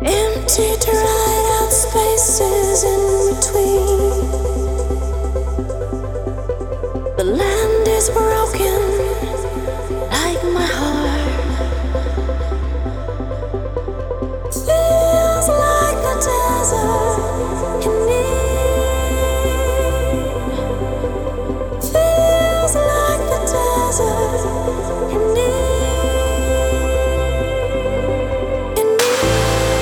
Empty, dried out spaces in between. The land is broken.